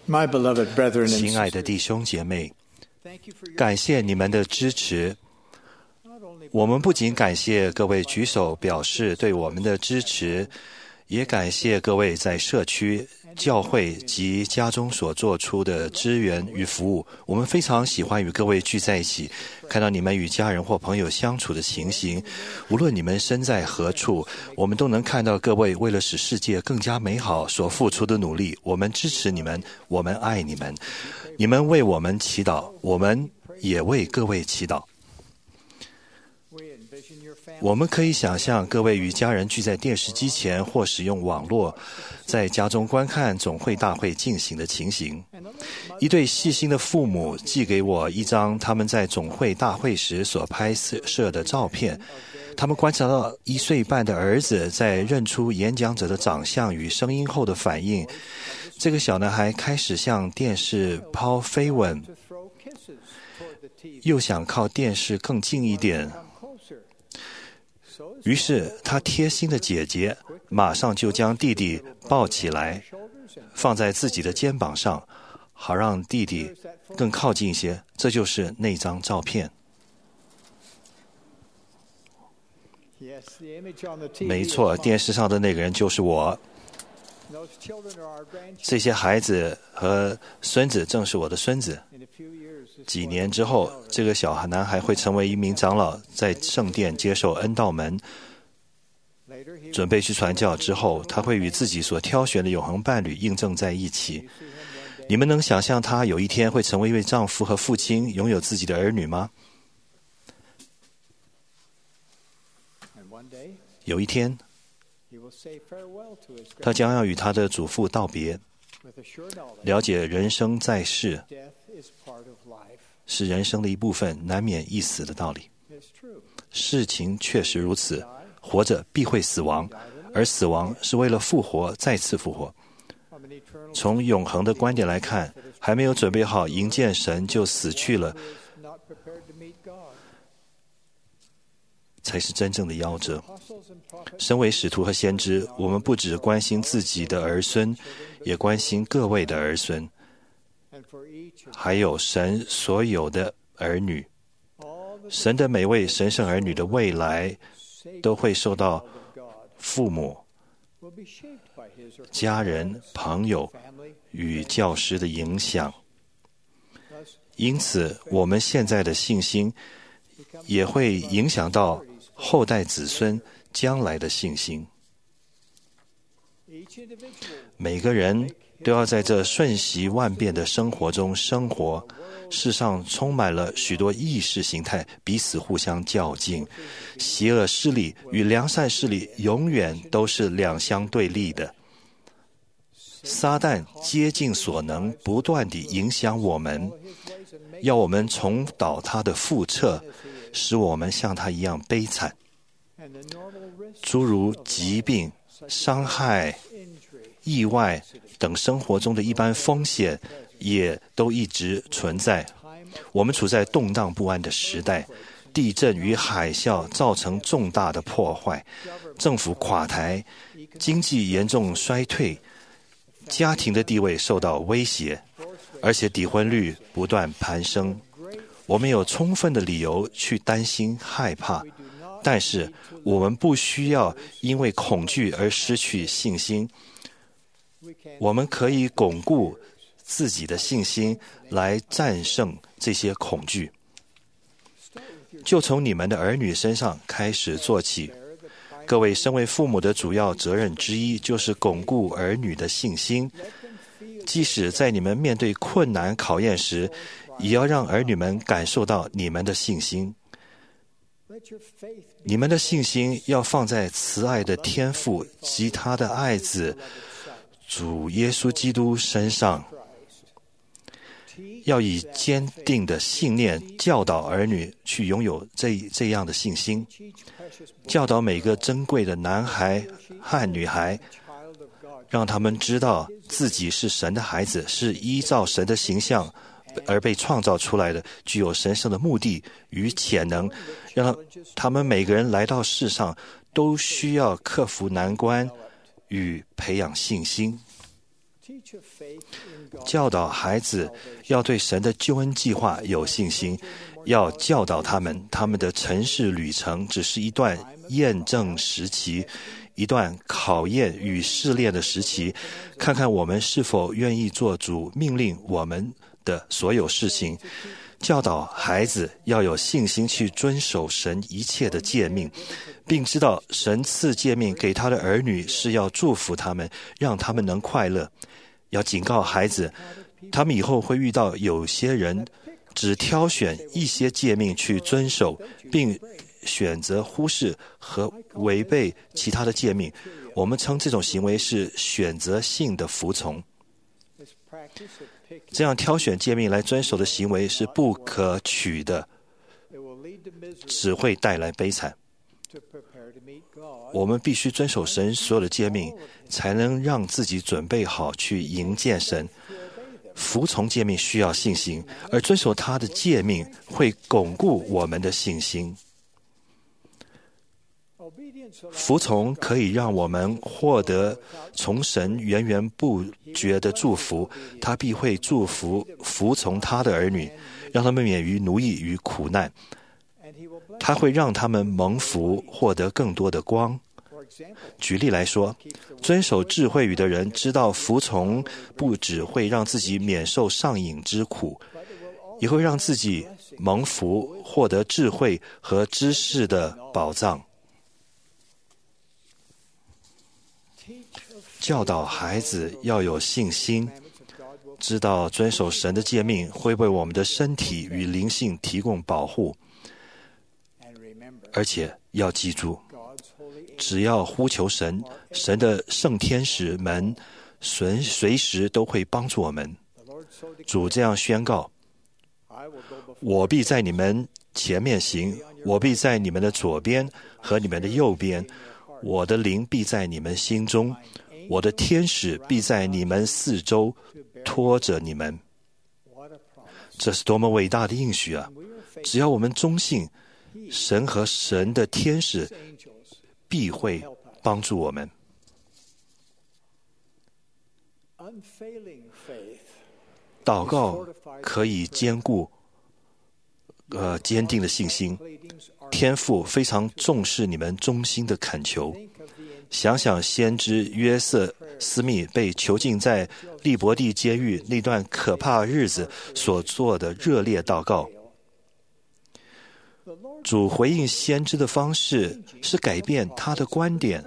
My beloved brethren and 亲爱的弟兄姐妹，感谢你们的支持。我们不仅感谢各位举手表示对我们的支持，也感谢各位在社区、教会及家中所做出的支援与服务。我们非常喜欢与各位聚在一起，看到你们与家人或朋友相处的情形。无论你们身在何处，我们都能看到各位为了使世界更加美好所付出的努力。我们支持你们，我们爱你们。你们为我们祈祷，我们也为各位祈祷。我们可以想象各位与家人聚在电视机前或使用网络，在家中观看总会大会进行的情形。一对细心的父母寄给我一张他们在总会大会时所拍摄的照片。他们观察到1岁半的儿子在认出演讲者的长相与声音后的反应。这个小男孩开始向电视抛飞吻，又想靠电视更近一点。于是他贴心的姐姐马上就将弟弟抱起来，放在自己的肩膀上，好让弟弟更靠近一些。这就是那张照片。没错，电视上的那个人就是我。这些孩子和孙子正是我的孙子。几年之后，这个小男孩会成为一名长老，在圣殿接受恩道门，准备去传教。之后他会与自己所挑选的永恒伴侣印证在一起。你们能想象他有一天会成为一位丈夫和父亲，拥有自己的儿女吗？有一天他将要与他的祖父道别，了解人生在世是人生的一部分，难免一死的道理。事情确实如此，活着必会死亡，而死亡是为了复活，再次复活。从永恒的观点来看，还没有准备好迎见神就死去了，才是真正的夭折。身为使徒和先知，我们不只关心自己的儿孙，也关心各位的儿孙，还有神所有的儿女。神的每位神圣儿女的未来都会受到父母、家人、朋友与教师的影响。因此我们现在的信心也会影响到后代子孙将来的信心。每个人都要在这瞬息万变的生活中生活。世上充满了许多意识形态，彼此互相较劲。邪恶势力与良善势力永远都是两相对立的。撒旦竭尽所能，不断地影响我们，要我们重蹈他的覆辙，使我们像他一样悲惨。诸如疾病、伤害、意外等生活中的一般风险也都一直存在。我们处在动荡不安的时代，地震与海啸造成重大的破坏，政府垮台，经济严重衰退，家庭的地位受到威胁，而且离婚率不断攀升。我们有充分的理由去担心害怕，但是我们不需要因为恐惧而失去信心。我们可以巩固自己的信心，来战胜这些恐惧。就从你们的儿女身上开始做起。各位身为父母的主要责任之一，就是巩固儿女的信心。即使在你们面对困难考验时，也要让儿女们感受到你们的信心。你们的信心要放在慈爱的天父及他的爱子主耶稣基督身上，要以坚定的信念教导儿女去拥有这样的信心，教导每个珍贵的男孩和女孩，让他们知道自己是神的孩子，是依照神的形象而被创造出来的，具有神圣的目的与潜能。让他们每个人来到世上都需要克服难关与培养信心。 教导孩子要对神的救恩计划有信心，要教导他们的尘世旅程只是一段验证时期，一段考验与试炼的时期，看看我们是否愿意做主命令我们的所有事情。教导孩子要有信心去遵守神一切的诫命，并知道神赐诫命给他的儿女是要祝福他们，让他们能快乐。要警告孩子，他们以后会遇到有些人只挑选一些诫命去遵守，并选择忽视和违背其他的诫命。我们称这种行为是选择性的服从。这样挑选诫命来遵守的行为是不可取的，只会带来悲惨。我们必须遵守神所有的诫命，才能让自己准备好去迎见神。服从诫命需要信心，而遵守他的诫命会巩固我们的信心。服从可以让我们获得从神源源不绝的祝福，他必会祝福服从他的儿女，让他们免于奴役与苦难。他会让他们蒙福，获得更多的光。举例来说，遵守智慧语的人知道服从不只会让自己免受上瘾之苦，也会让自己蒙福，获得智慧和知识的宝藏。教导孩子要有信心，知道遵守神的诫命会为我们的身体与灵性提供保护，而且要记住，只要呼求神，神的圣天使们随时都会帮助我们。主这样宣告：我必在你们前面行，我必在你们的左边和你们的右边，我的灵必在你们心中，我的天使必在你们四周拖着你们。这是多么伟大的应许啊！只要我们忠信，神和神的天使必会帮助我们。祷告可以坚固坚定的信心。天父非常重视你们忠心的恳求。想想先知约瑟斯密被囚禁在利伯蒂监狱那段可怕的日子所做的热烈祷告。主回应先知的方式是改变他的观点。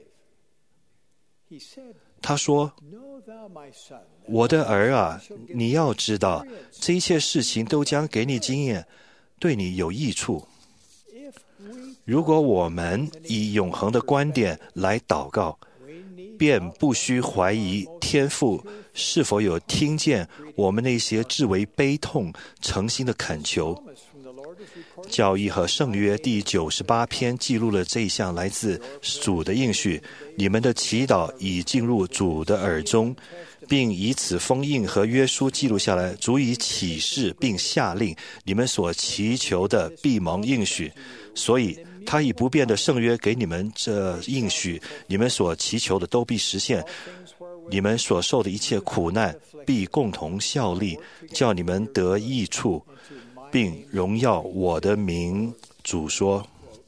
他说：我的儿啊，你要知道，这一切事情都将给你经验，对你有益处。如果我们以永恒的观点来祷告，便不需怀疑天父是否有听见我们那些至为悲痛诚心的恳求。教义和圣约第98篇记录了这一项来自主的应许：你们的祈祷已进入主的耳中，并以此封印和约书记录下来，主已启示并下令，你们所祈求的必蒙应许。所以他以不变的圣约给你们这应许，你们所祈求的都必实现，你们所受的一切苦难必共同效力，叫你们得益处，并荣耀我的名。主说，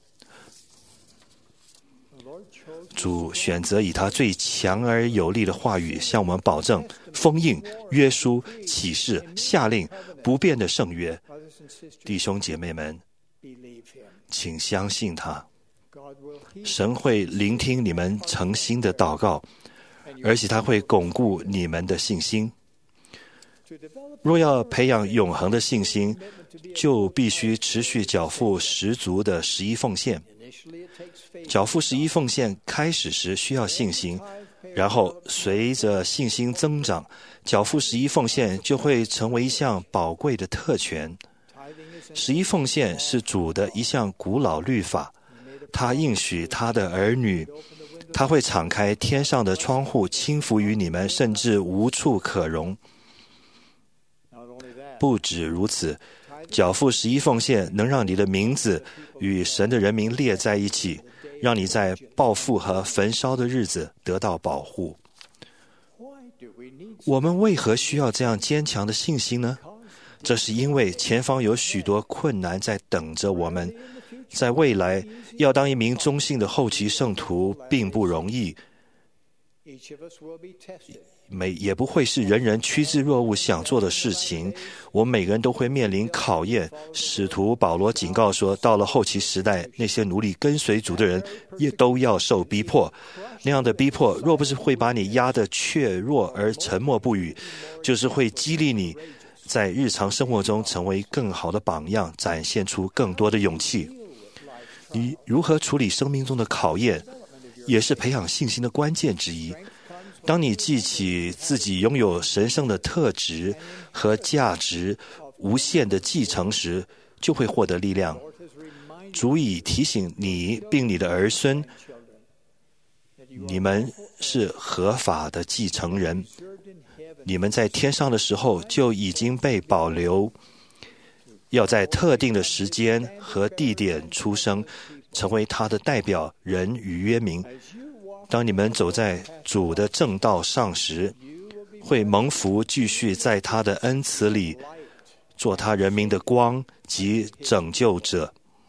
主选择以他最强而有力的话语向我们保证封印、约书、启示、下令不变的圣约。弟兄姐妹们，请相信他，神会聆听你们诚心的祷告，而且他会巩固你们的信心。若要培养永恒的信心，就必须持续缴付十足的11奉献。缴付11奉献开始时需要信心，然后随着信心增长，缴付11奉献就会成为一项宝贵的特权。11奉献是主的一项古老律法，他应许他的儿女，他会敞开天上的窗户，倾福于你们，甚至无处可容。不止如此，缴付11奉献能让你的名字与神的人民列在一起，让你在报复和焚烧的日子得到保护。 我们为何需要这样坚强的信心呢？这是因为前方有许多困难在等着我们。在未来，要当一名忠信的后期圣徒并不容易，也不会是人人趋之若鹜想做的事情。我们每个人都会面临考验。使徒保罗警告说，到了后期时代，那些努力跟随主的人也都要受逼迫。那样的逼迫，若不是会把你压得怯弱而沉默不语，就是会激励你在日常生活中成为更好的榜样，展现出更多的勇气。你如何处理生命中的考验，也是培养信心的关键之一。当你记起自己拥有神圣的特质和价值无限的继承时，就会获得力量。主已提醒你并你的儿孙，你们是合法的继承人。你们在天上的时候就已经被保留，要在特定的时间和地点出生，成为他的代表人与约民。当你们走在主的正道上时，会蒙福继续在他的恩慈里做他人民的光及拯救者。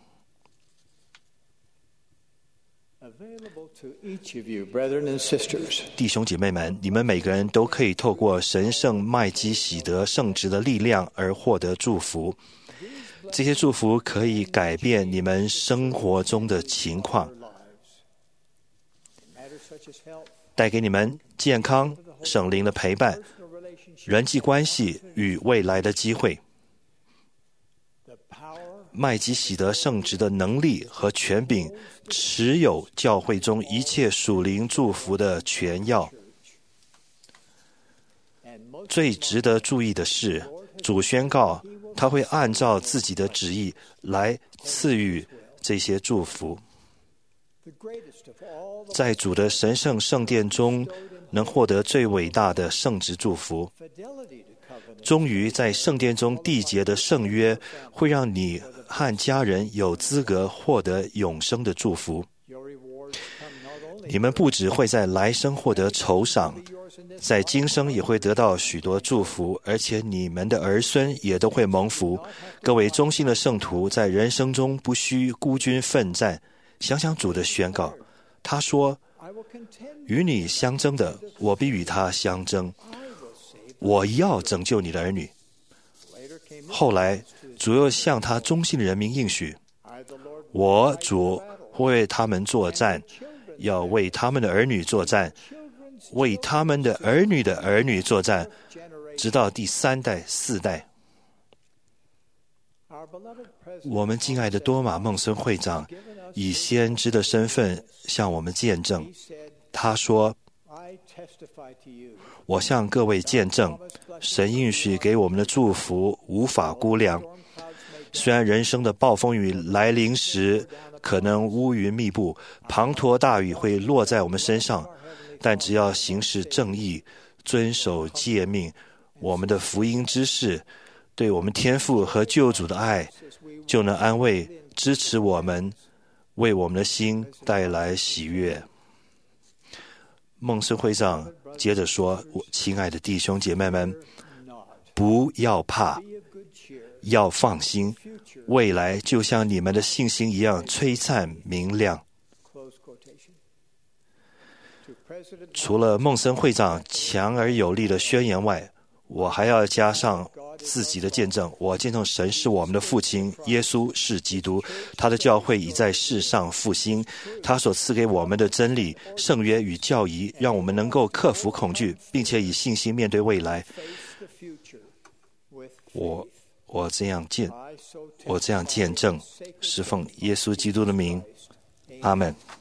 弟兄姐妹们，你们每个人都可以透过神圣麦基洗德圣职的力量而获得祝福。这些祝福可以改变你们生活中的情况，带给你们健康、圣灵的陪伴、人际关系与未来的机会。麦基洗德圣职的能力和权柄持有教会中一切属灵祝福的权要。最值得注意的是，主宣告他会按照自己的旨意来赐予这些祝福。在主的神圣圣殿中能获得最伟大的圣职祝福。终于在圣殿中缔结的圣约会让你和家人有资格获得永生的祝福。你们不只会在来生获得酬赏，在今生也会得到许多祝福，而且你们的儿孙也都会蒙福。各位忠心的圣徒在人生中不需孤军奋战。想想主的宣告，他说，与你相争的，我必与他相争，我要拯救你的儿女。后来主又向他忠心的人民应许，我主会为他们作战，要为他们的儿女作战，为他们的儿女的儿女作战，直到第3代4代。我们敬爱的多马孟孙会长以先知的身份向我们见证，他说，我向各位见证，神应许给我们的祝福无法估量。虽然人生的暴风雨来临时，可能乌云密布，滂沱大雨会落在我们身上，但只要行事正义，遵守诫命，我们的福音之事，对我们天父和救主的爱，就能安慰、支持我们，为我们的心带来喜悦。孟孙会长接着说，亲爱的弟兄姐妹们，不要怕，要放心，未来就像你们的信心一样璀璨明亮。除了孟森会长强而有力的宣言外，我还要加上自己的见证。我见证神是我们的父亲，耶稣是基督，他的教会已在世上复兴，他所赐给我们的真理、圣约与教义，让我们能够克服恐惧，并且以信心面对未来。我这样见证，是奉耶稣基督的名，阿们。